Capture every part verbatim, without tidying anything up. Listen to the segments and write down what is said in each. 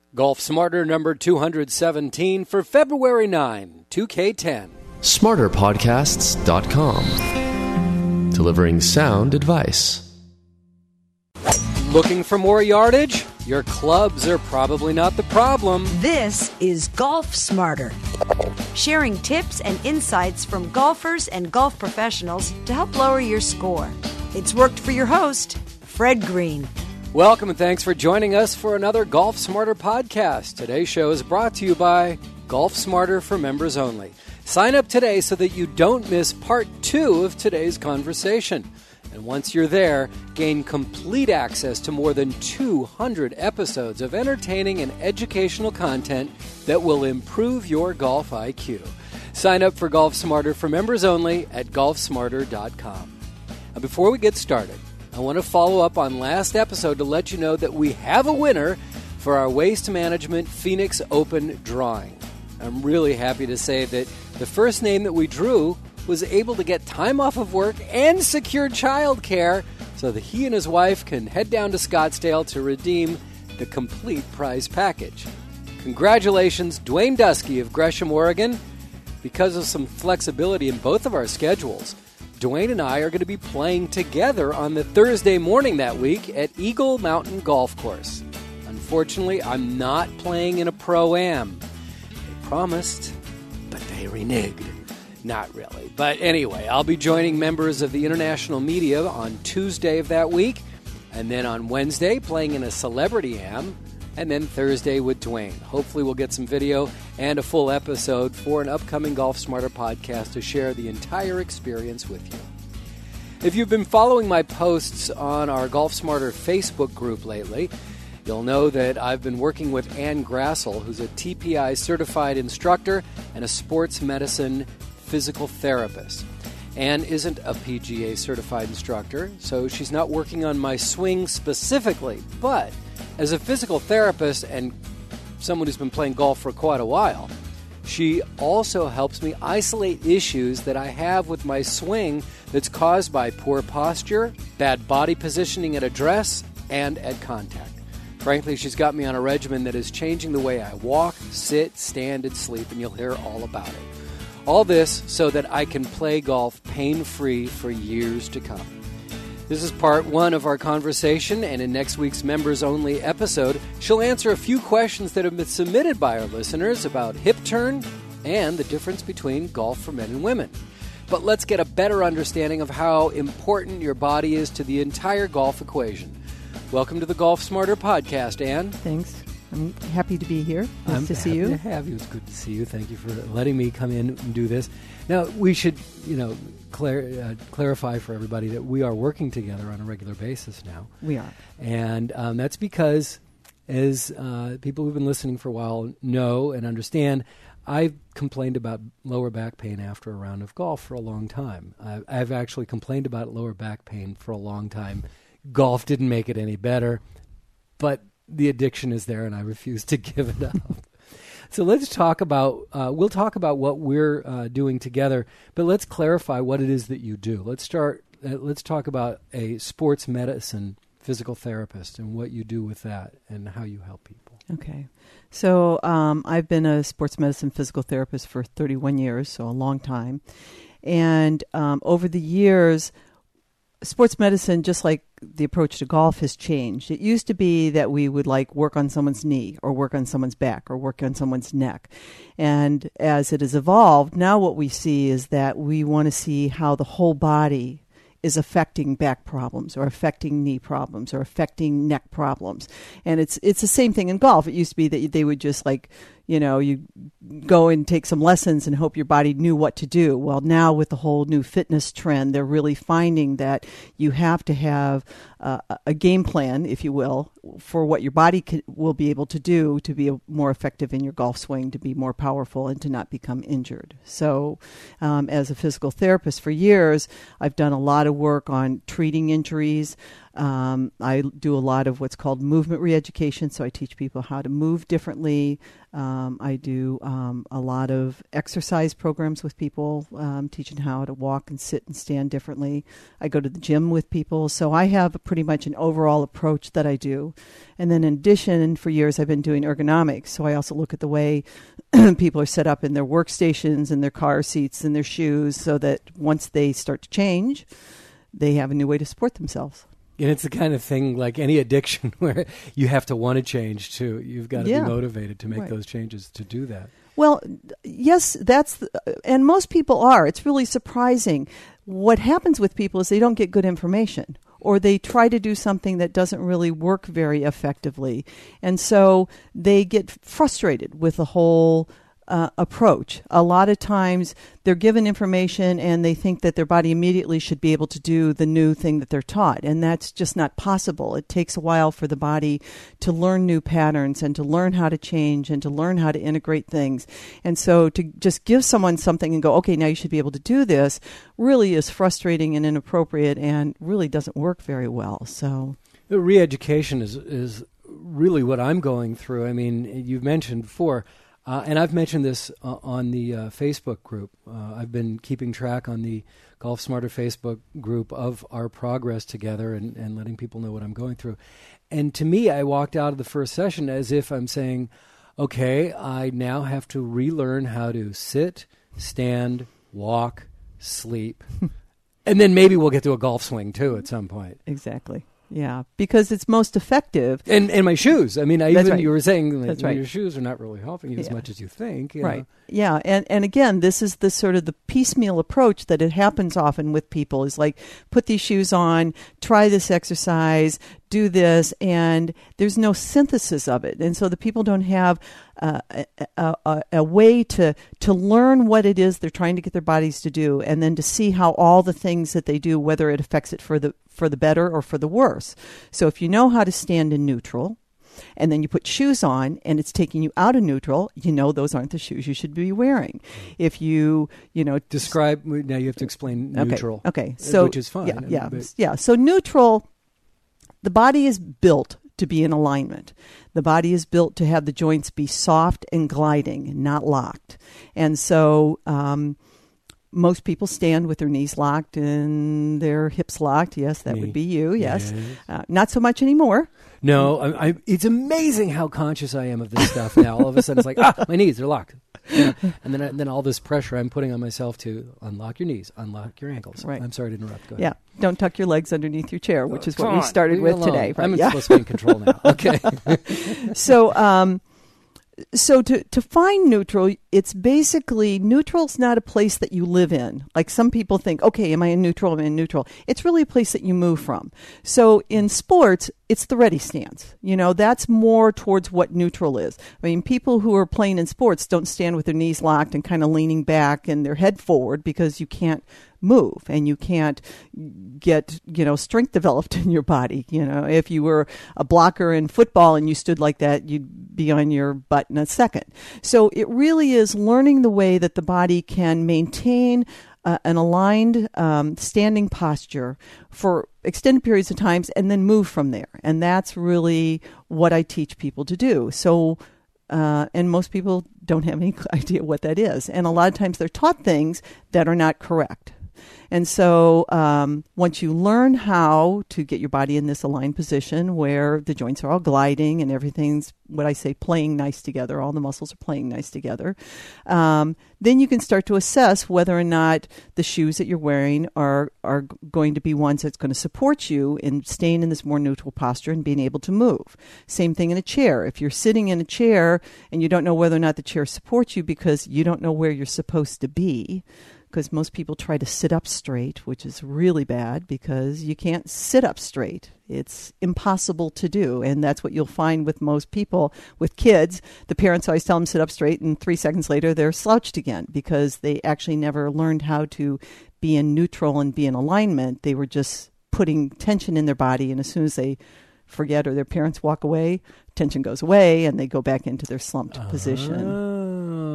Golf Smarter number two hundred seventeen for February ninth, two K ten. smarter podcasts dot com. Delivering sound advice. Looking for more yardage? Your clubs are probably not the problem. This is Golf Smarter, sharing tips and insights from golfers and golf professionals to help lower your score. It's worked for your host, Fred Green. Welcome and thanks for joining us for another Golf Smarter podcast. Today's show is brought to you by Golf Smarter for members only. Sign up today so that you don't miss part two of today's conversation. And once you're there, gain complete access to more than two hundred episodes of entertaining and educational content that will improve your golf I Q. Sign up for Golf Smarter for members only at golf smarter dot com. And before we get started, I want to follow up on last episode to let you know that we have a winner for our Waste Management Phoenix Open drawing. I'm really happy to say that the first name that we drew was able to get time off of work and secure childcare so that he and his wife can head down to Scottsdale to redeem the complete prize package. Congratulations, Dwayne Dusky of Gresham, Oregon. Because of some flexibility in both of our schedules, Dwayne and I are going to be playing together on the Thursday morning that week at Eagle Mountain Golf Course. Unfortunately, I'm not playing in a Pro-Am. They promised, but they reneged. Not really. But anyway, I'll be joining members of the international media on Tuesday of that week, and then on Wednesday playing in a Celebrity Am, and then Thursday with Dwayne. Hopefully we'll get some video and a full episode for an upcoming Golf Smarter podcast to share the entire experience with you. If you've been following my posts on our Golf Smarter Facebook group lately, you'll know that I've been working with Ann Grassel, who's a T P I certified instructor and a sports medicine physical therapist. Ann isn't a P G A certified instructor, so she's not working on my swing specifically, but as a physical therapist and someone who's been playing golf for quite a while, she also helps me isolate issues that I have with my swing that's caused by poor posture, bad body positioning at address, and at contact. Frankly, she's got me on a regimen that is changing the way I walk, sit, stand, and sleep, and you'll hear all about it. All this so that I can play golf pain-free for years to come. This is part one of our conversation, and in next week's members-only episode, she'll answer a few questions that have been submitted by our listeners about hip turn and the difference between golf for men and women. But let's get a better understanding of how important your body is to the entire golf equation. Welcome to the Golf Smarter podcast, Ann. Thanks. I'm happy to be here. Nice I'm to see you. I'm happy to have you. It's good to see you. Thank you for letting me come in and do this. Now, we should, you know, clar- uh, clarify for everybody that we are working together on a regular basis now. We are. And um, that's because, as uh, people who've been listening for a while know and understand, I've complained about lower back pain after a round of golf for a long time. I've, I've actually complained about lower back pain for a long time. Golf didn't make it any better, but the addiction is there, and I refuse to give it up. So let's talk about, uh, we'll talk about what we're uh, doing together, but let's clarify what it is that you do. Let's start, uh, let's talk about a sports medicine physical therapist and what you do with that and how you help people. Okay. So um, I've been a sports medicine physical therapist for thirty-one years, so a long time. And um, over the years, sports medicine, just like the approach to golf, has changed. It used to be that we would like work on someone's knee or work on someone's back or work on someone's neck. And as it has evolved, now what we see is that we want to see how the whole body is affecting back problems or affecting knee problems or affecting neck problems. And it's it's the same thing in golf. It used to be that they would just like, you know, you go and take some lessons and hope your body knew what to do. Well, now with the whole new fitness trend, they're really finding that you have to have uh, a game plan, if you will, for what your body can, will be able to do to be more effective in your golf swing, to be more powerful, and to not become injured. So um, as a physical therapist for years, I've done a lot of work on treating injuries, Um, I do a lot of what's called movement re-education, so I teach people how to move differently. Um, I do um, a lot of exercise programs with people, um, teaching how to walk and sit and stand differently. I go to the gym with people, so I have a pretty much an overall approach that I do. And then in addition, for years I've been doing ergonomics, so I also look at the way people are set up in their workstations and their car seats and their shoes, so that once they start to change, they have a new way to support themselves. And it's the kind of thing like any addiction where you have to want to change too. You've got to yeah. be motivated to make right. those changes to do that. Well, yes, that's, the, and most people are. It's really surprising. What happens with people is they don't get good information, or they try to do something that doesn't really work very effectively. And so they get frustrated with the whole Uh, approach. A lot of times they're given information and they think that their body immediately should be able to do the new thing that they're taught. And that's just not possible. It takes a while for the body to learn new patterns and to learn how to change and to learn how to integrate things. And so to just give someone something and go, okay, now you should be able to do this, really is frustrating and inappropriate and really doesn't work very well. So the re-education is, is really what I'm going through. I mean, you've mentioned before, Uh, and I've mentioned this uh, on the uh, Facebook group. Uh, I've been keeping track on the Golf Smarter Facebook group of our progress together and, and letting people know what I'm going through. And to me, I walked out of the first session as if I'm saying, okay, I now have to relearn how to sit, stand, walk, sleep. And then maybe we'll get to a golf swing, too, at some point. Exactly. Yeah, because it's most effective. And and my shoes. I mean, I That's even right. you were saying that right. your shoes are not really helping you yeah. as much as you think. You right. know. Yeah. And, and again, this is the sort of the piecemeal approach that it happens often with people is like, put these shoes on, try this exercise, do this, and there's no synthesis of it. And so the people don't have uh, a, a, a way to, to learn what it is they're trying to get their bodies to do, and then to see how all the things that they do, whether it affects it for the for the better or for the worse. So if you know how to stand in neutral, and then you put shoes on and it's taking you out of neutral, you know those aren't the shoes you should be wearing. If you, you know... Describe, now you have to explain neutral. Okay, okay. So, which is fine. Yeah, yeah, but... yeah. So neutral, the body is built to be in alignment. The body is built to have the joints be soft and gliding, not locked. And so... Um, most people stand with their knees locked and their hips locked. Yes, that Me. would be you. Yes. yes. Uh, not so much anymore. No, I, I, it's amazing how conscious I am of this stuff now. All of a sudden it's like, ah, my knees, they're locked. You know? And then I, then all this pressure I'm putting on myself to unlock your knees, unlock your ankles. Right. I'm sorry to interrupt. Go ahead. Yeah. Don't tuck your legs underneath your chair, which is Come what we on, started leave with me alone. today. Right? I'm yeah. supposed to be in control now. Okay. so, um, So to, to find neutral, it's basically, neutral's not a place that you live in. Like some people think, okay, am I in neutral? Am I in neutral? It's really a place that you move from. So in sports, it's the ready stance. You know, that's more towards what neutral is. I mean, people who are playing in sports don't stand with their knees locked and kind of leaning back and their head forward because you can't move and you can't get, you know, strength developed in your body. You know, if you were a blocker in football and you stood like that, you'd be on your butt in a second. So it really is learning the way that the body can maintain uh, an aligned um, standing posture for extended periods of times and then move from there. And that's really what I teach people to do. So Uh, and most people don't have any idea what that is. And a lot of times they're taught things that are not correct. And so um, once you learn how to get your body in this aligned position where the joints are all gliding and everything's, what I say, playing nice together, all the muscles are playing nice together, um, then you can start to assess whether or not the shoes that you're wearing are, are going to be ones that's going to support you in staying in this more neutral posture and being able to move. Same thing in a chair. If you're sitting in a chair and you don't know whether or not the chair supports you because you don't know where you're supposed to be, because most people try to sit up straight, which is really bad because you can't sit up straight. It's impossible to do. And that's what you'll find with most people. With kids, the parents always tell them sit up straight, and three seconds later they're slouched again because they actually never learned how to be in neutral and be in alignment. They were just putting tension in their body, and as soon as they forget or their parents walk away, tension goes away and they go back into their slumped oh. position.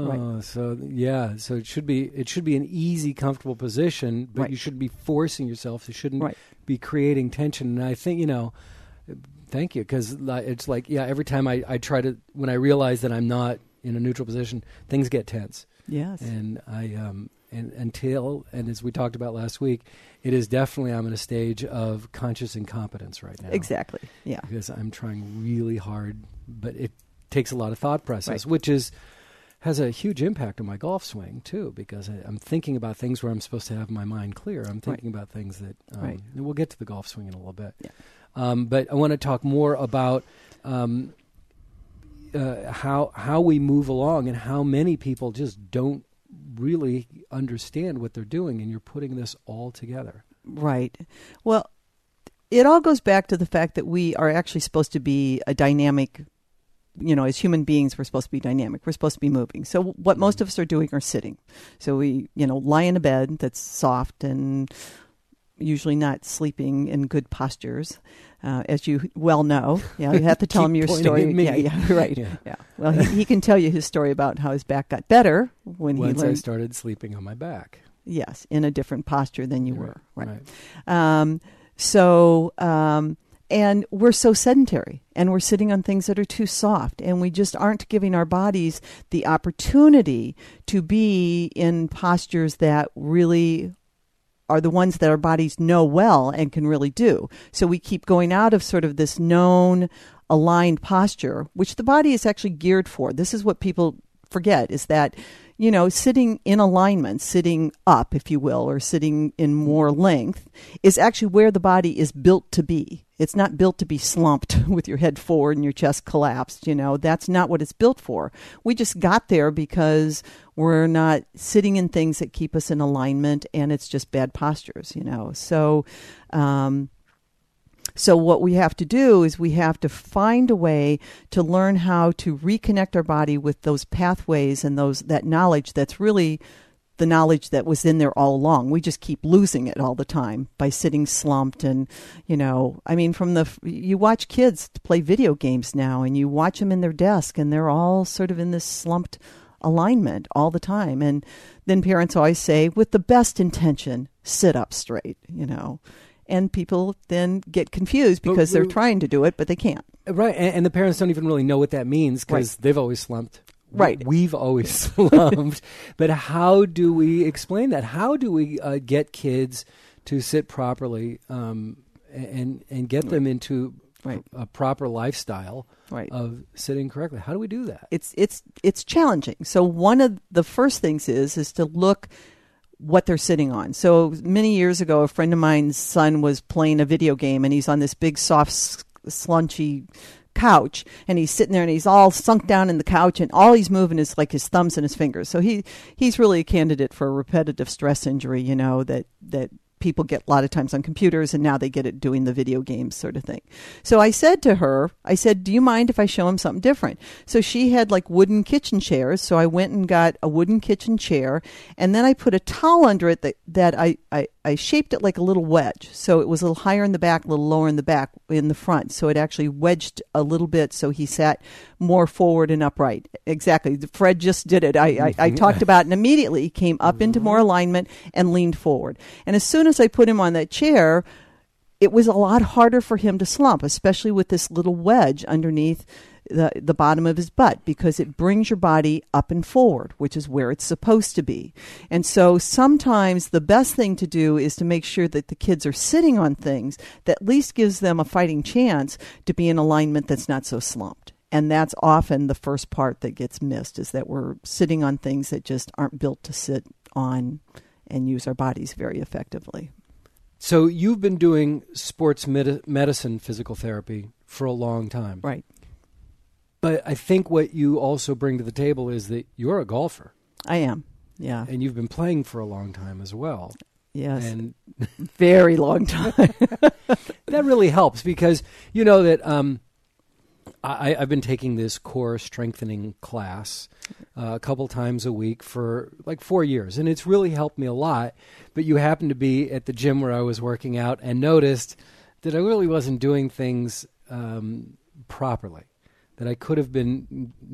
right. So yeah, so it should be it should be an easy, comfortable position, but right. you shouldn't be forcing yourself. You shouldn't right. be creating tension. And I think you know, thank you, because it's like yeah, every time I, I try to when I realize that I'm not in a neutral position, things get tense. Yes, and I um and until and as we talked about last week, it is definitely I'm in a stage of conscious incompetence right now. Exactly. Yeah, because I'm trying really hard, but it takes a lot of thought process, right. which is has a huge impact on my golf swing too, because I, I'm thinking about things where I'm supposed to have my mind clear. I'm thinking right. about things that um, right. and we'll get to the golf swing in a little bit. Yeah. Um, but I want to talk more about um, uh, how how we move along and how many people just don't really understand what they're doing, and you're putting this all together. Right. Well, it all goes back to the fact that we are actually supposed to be a dynamic. You know, as human beings, we're supposed to be dynamic. We're supposed to be moving. So what most of us are doing are sitting. So we, you know, lie in a bed that's soft and usually not sleeping in good postures, uh, as you well know. Yeah, you have to tell him your story. Yeah, yeah, right. Yeah. yeah. Well, he, he can tell you his story about how his back got better when Once he learned. I started sleeping on my back. Yes, in a different posture than you right, were. Right. right. Um, so. Um, And we're so sedentary, and we're sitting on things that are too soft, and we just aren't giving our bodies the opportunity to be in postures that really are the ones that our bodies know well and can really do. So we keep going out of sort of this known aligned posture, which the body is actually geared for. This is what people forget, is that, you know, sitting in alignment, sitting up, if you will, or sitting in more length, is actually where the body is built to be. It's not built to be slumped with your head forward and your chest collapsed. You know, that's not what it's built for. We just got there because we're not sitting in things that keep us in alignment, and it's just bad postures, you know. So, um, So what we have to do is we have to find a way to learn how to reconnect our body with those pathways and those that knowledge that's really the knowledge that was in there all along. We just keep losing it all the time by sitting slumped. And, you know, I mean, from the, you watch kids play video games now, and you watch them in their desk, and they're all sort of in this slumped alignment all the time. And then parents always say, with the best intention, sit up straight, you know. And people then get confused because but, they're trying to do it, but they can't. Right, and, and the parents don't even really know what that means because right. they've always slumped. Right. We've always slumped. But how do we explain that? How do we uh, get kids to sit properly um, and and get them into right. a, a proper lifestyle right. of sitting correctly? How do we do that? It's it's it's challenging. So one of the first things is is to look what they're sitting on. So many years ago, a friend of mine's son was playing a video game, and he's on this big, soft, slunchy couch, and he's sitting there, and he's all sunk down in the couch, and all he's moving is like his thumbs and his fingers. So he he's really a candidate for a repetitive stress injury, you know, that that people get a lot of times on computers, and now they get it doing the video games sort of thing. So I said to her, I said, do you mind if I show him something different? So she had like wooden kitchen chairs. So I went and got a wooden kitchen chair, and then I put a towel under it that, that I, I, I shaped it like a little wedge. So it was a little higher in the back, a little lower in the back, in the front. So it actually wedged a little bit so he sat more forward and upright. Exactly. Fred just did it. I, I, I talked about it, and immediately he came up into more alignment and leaned forward. And as soon as I put him on that chair, it was a lot harder for him to slump, especially with this little wedge underneath the, the bottom of his butt, because it brings your body up and forward, which is where it's supposed to be. And so sometimes the best thing to do is to make sure that the kids are sitting on things that at least gives them a fighting chance to be in alignment that's not so slumped. And that's often the first part that gets missed, is that we're sitting on things that just aren't built to sit on and use our bodies very effectively. So you've been doing sports med- medicine physical therapy for a long time. Right. But I think what you also bring to the table is that you're a golfer. I am, yeah. And you've been playing for a long time as well. Yes, and very long time. That really helps because you know that um, I, I've been taking this core strengthening class uh, a couple times a week for like four years, and it's really helped me a lot. But you happened to be at the gym where I was working out and noticed that I really wasn't doing things um, properly, that I could have been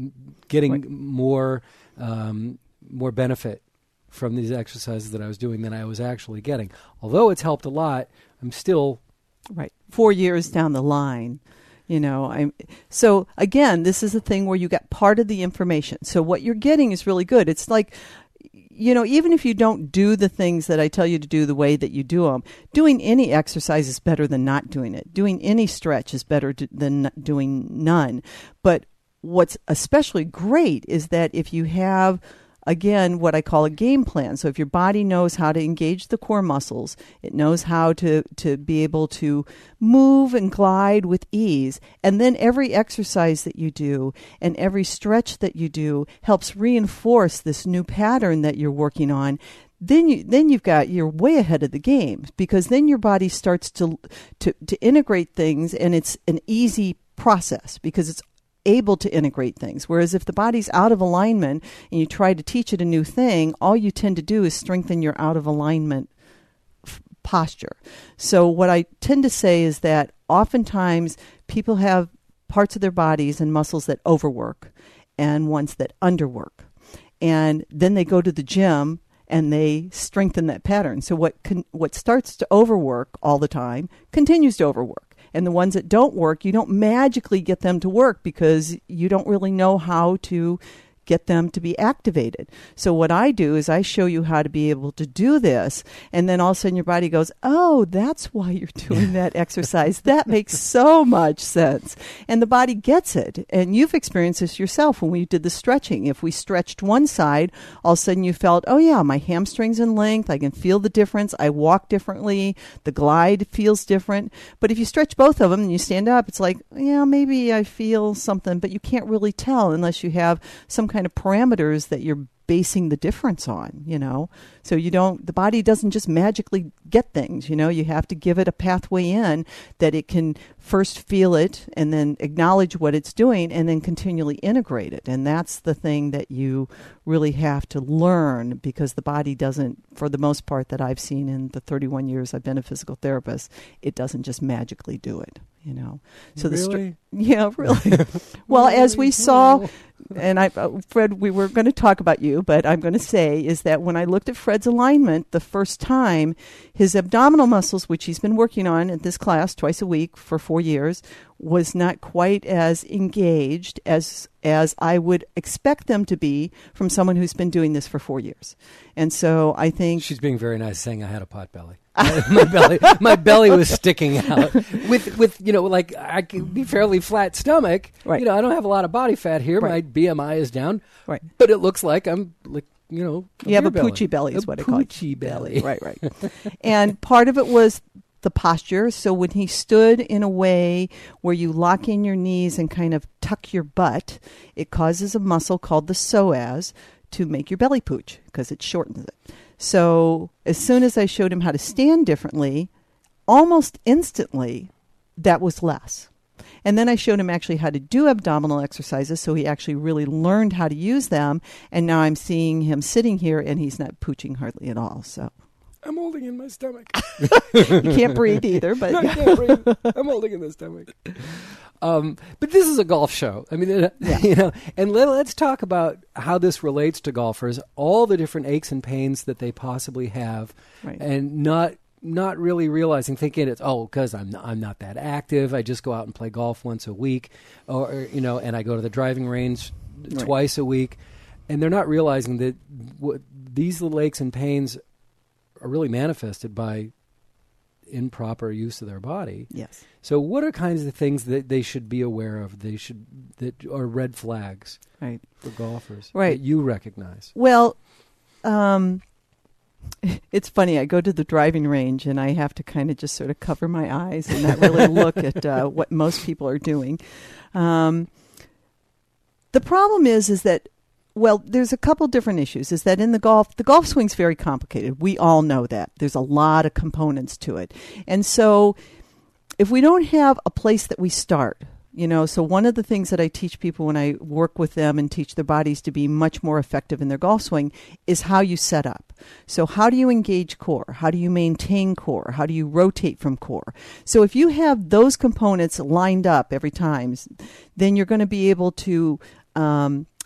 getting Right. more um, more benefit from these exercises that I was doing than I was actually getting. Although it's helped a lot, I'm still Right. Four years down the line, you know, I'm, so again, this is a thing where you get part of the information. So what you're getting is really good. It's like, you know, even if you don't do the things that I tell you to do the way that you do them, doing any exercise is better than not doing it. Doing any stretch is better to, than doing none. But what's especially great is that if you have, again, what I call a game plan. So if your body knows how to engage the core muscles, it knows how to, to be able to move and glide with ease. And then every exercise that you do and every stretch that you do helps reinforce this new pattern that you're working on. Then you then you've got you're way ahead of the game, because then your body starts to to to integrate things, and it's an easy process because it's able to integrate things. Whereas if the body's out of alignment and you try to teach it a new thing, all you tend to do is strengthen your out of alignment f- posture. So what I tend to say is that oftentimes people have parts of their bodies and muscles that overwork and ones that underwork. And then they go to the gym and they strengthen that pattern. So what con- what starts to overwork all the time continues to overwork. And the ones that don't work, you don't magically get them to work because you don't really know how to get them to be activated. So what I do is I show you how to be able to do this, and then all of a sudden your body goes, oh, that's why you're doing that exercise. That makes so much sense. And the body gets it. And you've experienced this yourself when we did the stretching. If we stretched one side, all of a sudden you felt, oh yeah, my hamstrings in length, I can feel the difference, I walk differently, the glide feels different. But if you stretch both of them and you stand up, it's like, yeah, maybe I feel something, but you can't really tell unless you have some kind of parameters that you're basing the difference on, you know. So you don't, the body doesn't just magically get things, you know. You have to give it a pathway in that it can first feel it and then acknowledge what it's doing and then continually integrate it. And that's the thing that you really have to learn, because the body doesn't, for the most part that I've seen in the thirty-one years I've been a physical therapist, it doesn't just magically do it, you know. So really? the str- yeah, really. Well, as we saw, and I, uh, Fred, we were going to talk about you, but I'm going to say is that when I looked at Fred's alignment the first time, his abdominal muscles, which he's been working on at this class twice a week for four years, was not quite as engaged as as I would expect them to be from someone who's been doing this for four years. And so I think she's being very nice, saying I had a pot belly. my belly, my belly was sticking out with, with you know, like I could be fairly flat stomach. Right. You know, I don't have a lot of body fat here. Right. My B M I is down. Right. But it looks like I'm like, you know, you have a beer poochie belly is a what I call it. Poochie belly. Right, right. And part of it was the posture. So when he stood in a way where you lock in your knees and kind of tuck your butt, it causes a muscle called the psoas to make your belly pooch because it shortens it. So as soon as I showed him how to stand differently, almost instantly, that was less. And then I showed him actually how to do abdominal exercises, so he actually really learned how to use them. And now I'm seeing him sitting here, and he's not pooching hardly at all. So I'm holding in my stomach. You can't breathe either, but no, I can't breathe. I'm holding in the stomach. Um, but this is a golf show. I mean, Yeah. you know, and let, let's talk about how this relates to golfers, all the different aches and pains that they possibly have, Right. and not not really realizing, thinking it's, oh, because I'm, I'm not that active. I just go out and play golf once a week, or, or you know, and I go to the driving range Right. twice a week. And they're not realizing that what, these little aches and pains are really manifested by improper use of their body. Yes. So what are kinds of things that they should be aware of? They should that are red flags Right. for golfers Right. that you recognize. Well, um, it's funny. I go to the driving range and I have to kind of just sort of cover my eyes and not really look at uh, what most people are doing. Um, the problem is, is that, well, there's a couple different issues. Is that in the golf, the golf swing's very complicated. We all know that. There's a lot of components to it. And so if we don't have a place that we start, you know, so one of the things that I teach people when I work with them and teach their bodies to be much more effective in their golf swing is how you set up. So how do you engage core? How do you maintain core? How do you rotate from core? So if you have those components lined up every time, then you're going to be able to um,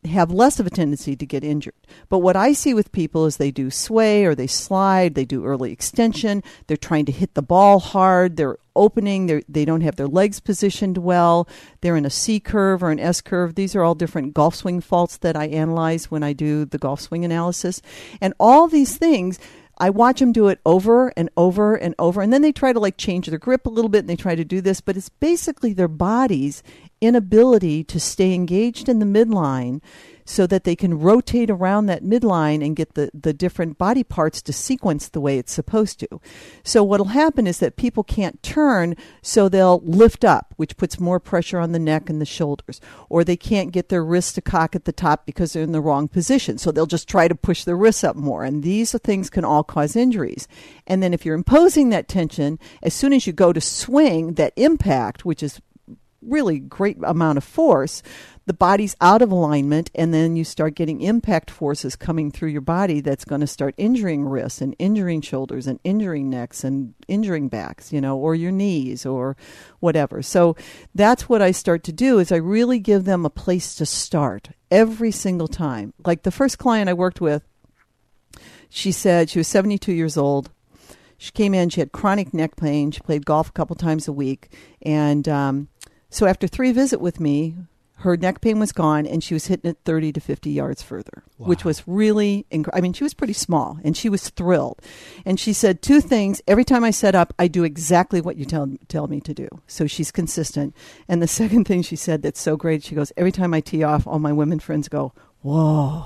have less of a tendency to get injured. But what I see with people is they do sway or they slide, they do early extension, they're trying to hit the ball hard, they're opening, they're, they don't have their legs positioned well, they're in a C curve or an S curve. These are all different golf swing faults that I analyze when I do the golf swing analysis. And all these things, I watch them do it over and over and over, and then they try to like change their grip a little bit and they try to do this, but it's basically their body's inability to stay engaged in the midline so that they can rotate around that midline and get the, the different body parts to sequence the way it's supposed to. So what'll happen is that people can't turn, so they'll lift up, which puts more pressure on the neck and the shoulders. Or they can't get their wrists to cock at the top because they're in the wrong position. So they'll just try to push their wrists up more. And these things can all cause injuries. And then if you're imposing that tension, as soon as you go to swing, that impact, which is really great amount of force, the body's out of alignment, and then you start getting impact forces coming through your body that's going to start injuring wrists and injuring shoulders and injuring necks and injuring backs, you know, or your knees or whatever. So that's what I start to do is I really give them a place to start every single time. Like the first client I worked with, she said she was seventy-two years old. She came in, she had chronic neck pain. She played golf a couple times a week. And um, so after three visits with me, her neck pain was gone, and she was hitting it thirty to fifty yards further, wow. which was really, inc- I mean, she was pretty small, and she was thrilled. And she said two things. Every time I set up, I do exactly what you tell tell me to do. So she's consistent. And the second thing she said that's so great, she goes, every time I tee off, all my women friends go, whoa.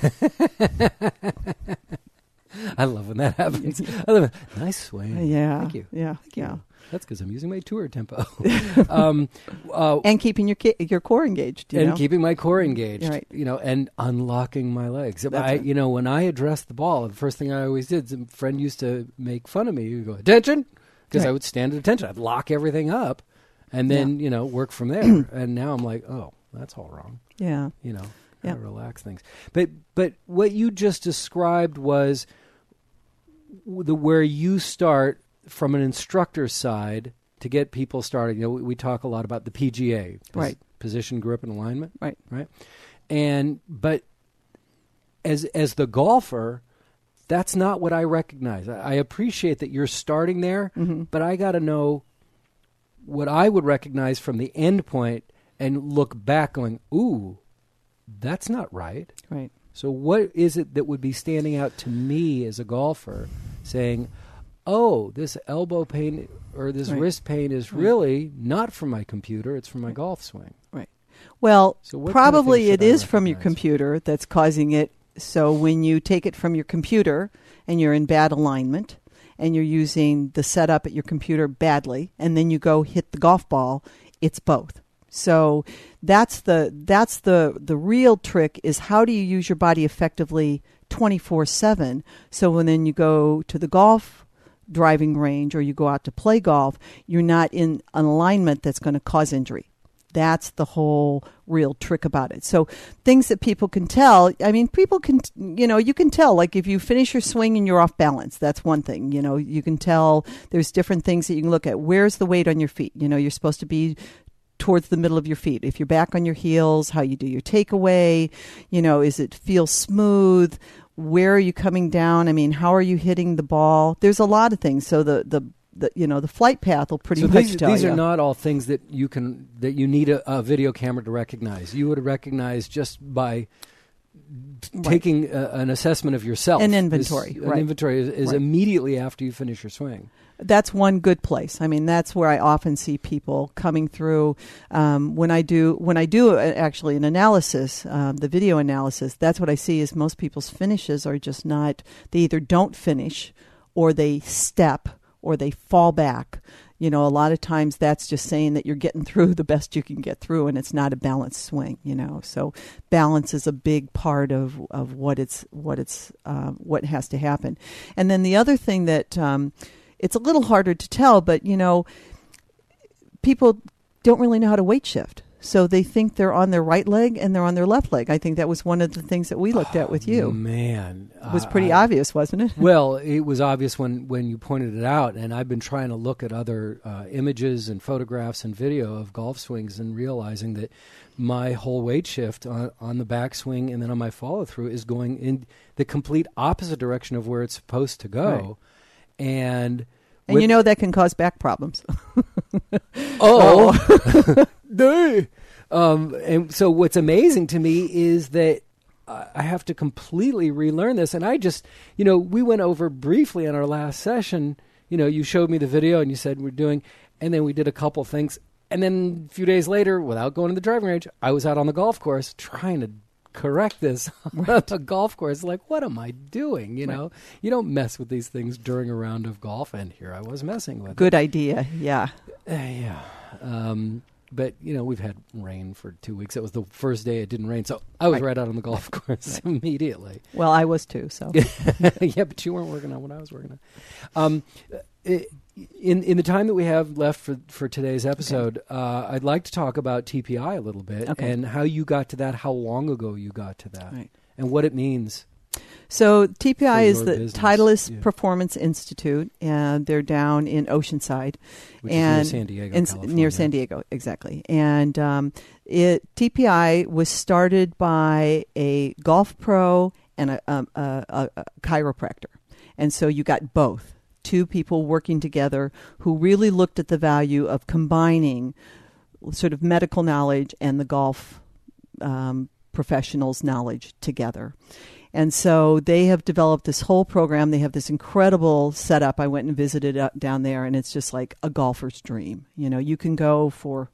I love when that happens. I love it. Nice swing. Yeah. Thank you. Yeah. Thank you. Yeah. That's because I'm using my tour tempo. um, uh, and keeping your ki- your core engaged. You and know? keeping my core engaged. Right. You know, and unlocking my legs. That's I, right. You know, when I addressed the ball, the first thing I always did, a friend used to make fun of me. You go, attention, because right. I would stand at attention. I'd lock everything up, and then, yeah. you know, work from there. And now I'm like, oh, that's all wrong. Yeah. You know, yeah. gotta relax things. But But what you just described was the where you start from an instructor's side to get people started. You know, we, we talk a lot about the P G A, right? Position, grip, and alignment, right? Right. And but as as the golfer, that's not what I recognize. I, I appreciate that you're starting there, mm-hmm. but I got to know what I would recognize from the end point and look back, going, "Ooh, that's not right." Right. So what is it that would be standing out to me as a golfer saying, oh, this elbow pain or this right. wrist pain is right. really not from my computer, it's from my right. golf swing. Right. Well, so probably kind of it is from your computer that's causing it. So when you take it from your computer and you're in bad alignment and you're using the setup at your computer badly, and then you go hit the golf ball, it's both. So that's the that's the the real trick is how do you use your body effectively twenty-four seven, so when then you go to the golf driving range or you go out to play golf, you're not in an alignment that's going to cause injury. That's the whole real trick about it. So things that people can tell, I mean, people can, you know, you can tell, like if you finish your swing and you're off balance, that's one thing. You know, you can tell there's different things that you can look at. Where's the weight on your feet? You know, you're supposed to be towards the middle of your feet. If you're back on your heels, how you do your takeaway, you know, is it feel smooth? Where are you coming down? I mean, how are you hitting the ball? There's a lot of things. So the, the, the you know, the flight path will pretty so much these, tell these you. are not all things that you can, that you need a, a video camera to recognize. You would recognize just by right. taking a, an assessment of yourself. An inventory. This, right. An inventory is, is right. immediately after you finish your swing. That's one good place. I mean, that's where I often see people coming through. Um, when I do, when I do a, actually an analysis, um, the video analysis, that's what I see is most people's finishes are just not, they either don't finish or they step or they fall back. You know, a lot of times that's just saying that you're getting through the best you can get through and it's not a balanced swing, you know. So balance is a big part of, of what it's, what it's, uh, what has to happen. And then the other thing that, um, it's a little harder to tell, but, you know, people don't really know how to weight shift. So they think they're on their right leg and they're on their left leg. I think that was one of the things that we looked at with you. Oh, man. It was pretty uh, obvious, wasn't it? Well, it was obvious when, when you pointed it out, and I've been trying to look at other uh, images and photographs and video of golf swings and realizing that my whole weight shift on, on the backswing and then on my follow-through is going in the complete opposite direction of where it's supposed to go. Right. And... And with, you know that can cause back problems. oh, um, and so what's amazing to me is that I have to completely relearn this. And I just, you know, we went over briefly in our last session. You know, you showed me the video and you said we're doing, and then we did a couple things. And then a few days later, without going to the driving range, I was out on the golf course trying to correct this on a golf course. Like, what am I doing? You know, right. You don't mess with these things during a round of golf, and here I was messing with Good it. idea, yeah. Uh, yeah. Um, but, you know, we've had rain for two weeks. It was the first day it didn't rain, so I was right, right out on the golf course right. immediately. Well, I was too, so. Yeah, but you weren't working on what I was working on. Um, it, In in the time that we have left for, for today's episode, okay. uh, I'd like to talk about T P I a little bit okay. and how you got to that, how long ago you got to that, right. and what it means. So T P I is the business. Titleist yeah. Performance Institute, and they're down in Oceanside. Which and is near San Diego, in, California. Near San Diego, exactly. And um, it, T P I was started by a golf pro and a, um, a, a, a chiropractor. And so you got both. Two people working together who really looked at the value of combining sort of medical knowledge and the golf um, professionals' knowledge together. And so they have developed this whole program. They have this incredible setup. I went and visited uh, down there, and it's just like a golfer's dream. You know, you can go for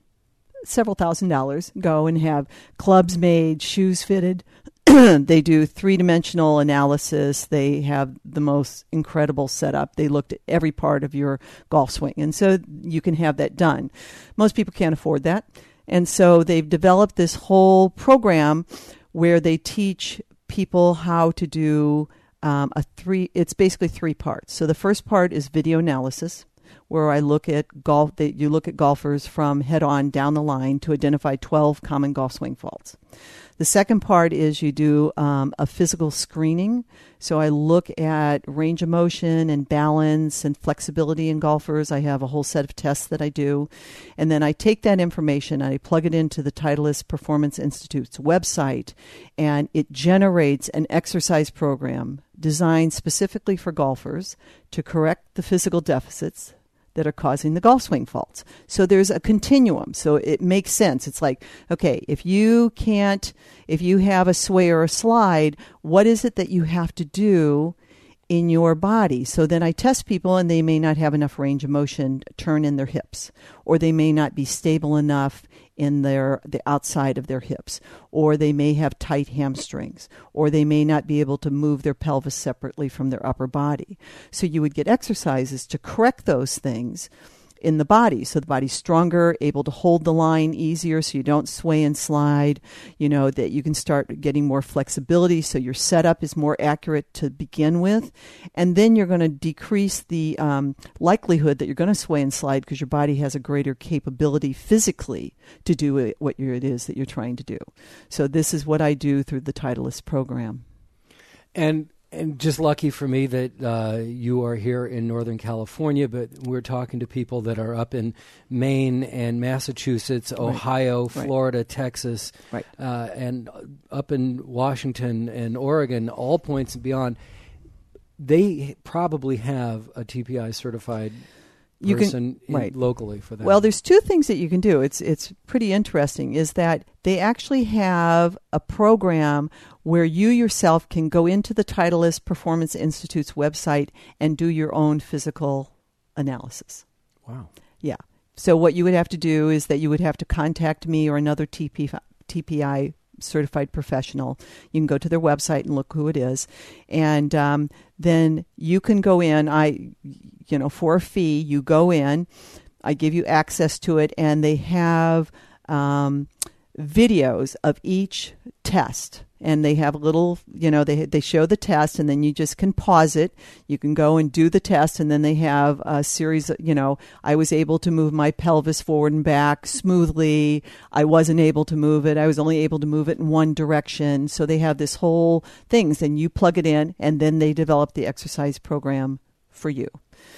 several thousand dollars, go and have clubs made, shoes fitted. They do three-dimensional analysis. They have the most incredible setup. They looked at every part of your golf swing. And so you can have that done. Most people can't afford that. And so they've developed this whole program where they teach people how to do um, a three, it's basically three parts. So the first part is video analysis, where I look at golf, they, you look at golfers from head on down the line to identify twelve common golf swing faults. The second part is you do um, a physical screening. So I look at range of motion and balance and flexibility in golfers. I have a whole set of tests that I do. And then I take that information and I plug it into the Titleist Performance Institute's website, and it generates an exercise program designed specifically for golfers to correct the physical deficits that are causing the golf swing faults. So there's a continuum. So it makes sense. It's like, okay, if you can't, if you have a sway or a slide, what is it that you have to do in your body? So then I test people, and they may not have enough range of motion turn in their hips, or they may not be stable enough in their the outside of their hips, or they may have tight hamstrings, or they may not be able to move their pelvis separately from their upper body. So you would get exercises to correct those things in the body, so the body's stronger, able to hold the line easier, so you don't sway and slide, you know, that you can start getting more flexibility, so your setup is more accurate to begin with, and then you're going to decrease the um, likelihood that you're going to sway and slide because your body has a greater capability physically to do it, what it is that you're trying to do. So this is what I do through the Titleist program. And And just lucky for me that uh, you are here in Northern California, but we're talking to people that are up in Maine and Massachusetts, Ohio, right. Florida, right. Texas, right. Uh, and up in Washington and Oregon, all points and beyond. They probably have a T P I certified you person can, right. in, locally for that. Well, there's two things that you can do. It's it's pretty interesting, is that they actually have a program where you yourself can go into the Titleist Performance Institute's website and do your own physical analysis. Wow. Yeah. So what you would have to do is that you would have to contact me or another T P I certified professional. You can go to their website and look who it is. And um, then you can go in, I, you know, for a fee, you go in, I give you access to it, and they have um, videos of each test. And they have a little, you know, they they show the test, and then you just can pause it. You can go and do the test, and then they have a series of, you know, I was able to move my pelvis forward and back smoothly. I wasn't able to move it. I was only able to move it in one direction. So they have this whole things, and you plug it in, and then they develop the exercise program for you.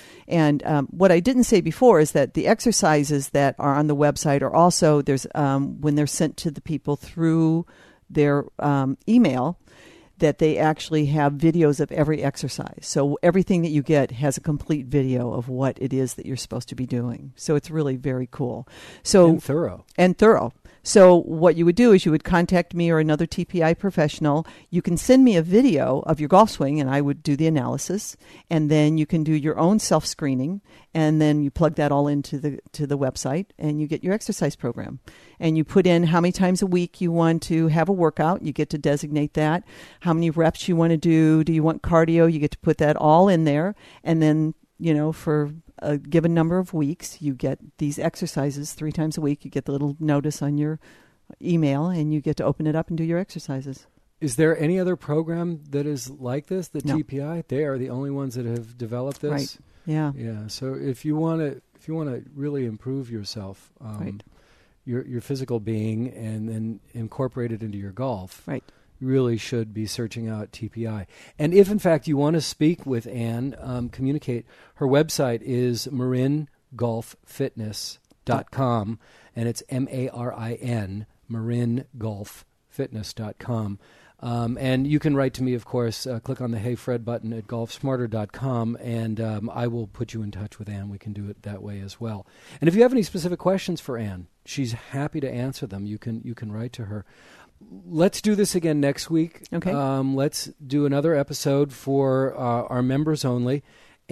And um, what I didn't say before is that the exercises that are on the website are also, there's um, when they're sent to the people through their um, email, that they actually have videos of every exercise. So everything that you get has a complete video of what it is that you're supposed to be doing. So it's really very cool. So and thorough. And thorough. So what you would do is you would contact me or another T P I professional. You can send me a video of your golf swing, and I would do the analysis. And then you can do your own self-screening, and then you plug that all into the to the website, and you get your exercise program. And you put in how many times a week you want to have a workout. You get to designate that. How many reps you want to do. Do you want cardio? You get to put that all in there. And then, you know, for a given number of weeks, you get these exercises three times a week. You get the little notice on your email, and you get to open it up and do your exercises. Is there any other program that is like this, the No. T P I? They are the only ones that have developed this? Right. Yeah. Yeah. So if you want to if you want to really improve yourself, um, Right. your your physical being, and then incorporate it into your golf, Right. you really should be searching out T P I. And if, in fact, you want to speak with Ann, um, communicate, her website is marin golf fitness dot com, and it's M A R I N, marin golf fitness dot com. Um, and you can write to me, of course. Uh, click on the Hey Fred button at golf smarter dot com, and um, I will put you in touch with Ann. We can do it that way as well. And if you have any specific questions for Ann, she's happy to answer them. You can you can write to her. Let's do this again next week. Okay. Um, let's do another episode for uh, our members only.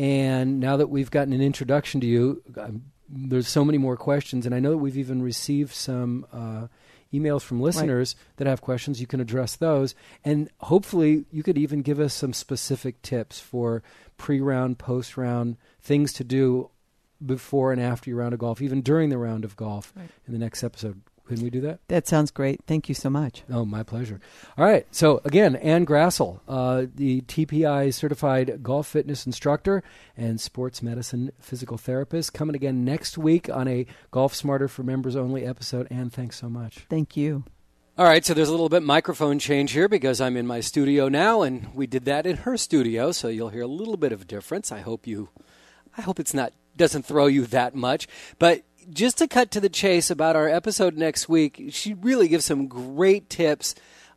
And now that we've gotten an introduction to you, um, there's so many more questions. And I know that we've even received some uh, emails from listeners right. that have questions. You can address those. And hopefully you could even give us some specific tips for pre-round, post-round, things to do before and after your round of golf, even during the round of golf right. in the next episode. Can we do that? That sounds great. Thank you so much. Oh, my pleasure. All right. So, again, Ann Grassel, uh, the T P I certified golf fitness instructor and sports medicine physical therapist, coming again next week on a Golf Smarter for Members Only episode. Ann, thanks so much. Thank you. All right. So there's a little bit microphone change here because I'm in my studio now, and we did that in her studio, so you'll hear a little bit of difference. I hope you, I hope it's not doesn't throw you that much, but just to cut to the chase about our episode next week, she really gives some great tips,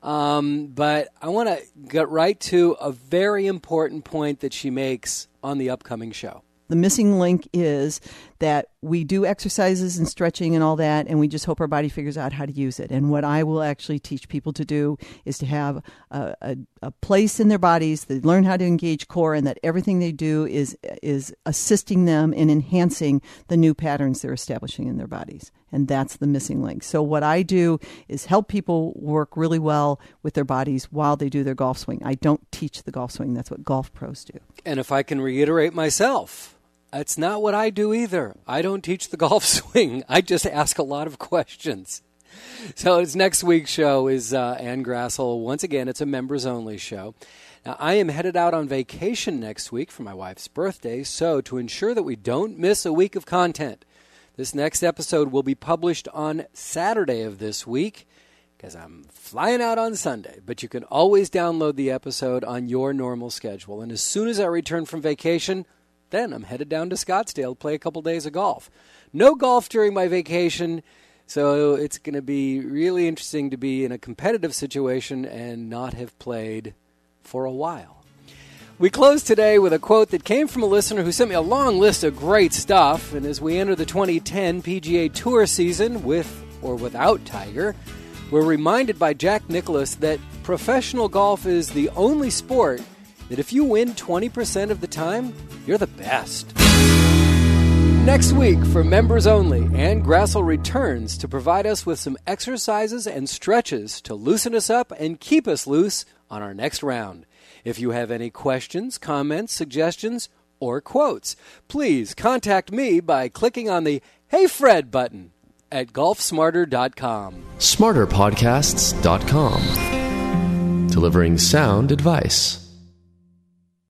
um, but I want to get right to a very important point that she makes on the upcoming show. The missing link is that we do exercises and stretching and all that, and we just hope our body figures out how to use it. And what I will actually teach people to do is to have a, a, a place in their bodies that learn how to engage core, and that everything they do is is assisting them in enhancing the new patterns they're establishing in their bodies. And that's the missing link. So what I do is help people work really well with their bodies while they do their golf swing. I don't teach the golf swing. That's what golf pros do. And if I can reiterate myself, that's not what I do either. I don't teach the golf swing. I just ask a lot of questions. So it's next week's show is uh, Ann Grassel. Once again, it's a members-only show. Now, I am headed out on vacation next week for my wife's birthday, so to ensure that we don't miss a week of content, this next episode will be published on Saturday of this week because I'm flying out on Sunday. But you can always download the episode on your normal schedule. And as soon as I return from vacation, then I'm headed down to Scottsdale to play a couple days of golf. No golf during my vacation, so it's going to be really interesting to be in a competitive situation and not have played for a while. We close today with a quote that came from a listener who sent me a long list of great stuff. And as we enter the twenty ten P G A Tour season, with or without Tiger, we're reminded by Jack Nicklaus that professional golf is the only sport that if you win twenty percent of the time, you're the best. Next week, for members only, Ann Grassel returns to provide us with some exercises and stretches to loosen us up and keep us loose on our next round. If you have any questions, comments, suggestions, or quotes, please contact me by clicking on the Hey Fred button at golf smarter dot com. smarter podcasts dot com. Delivering sound advice.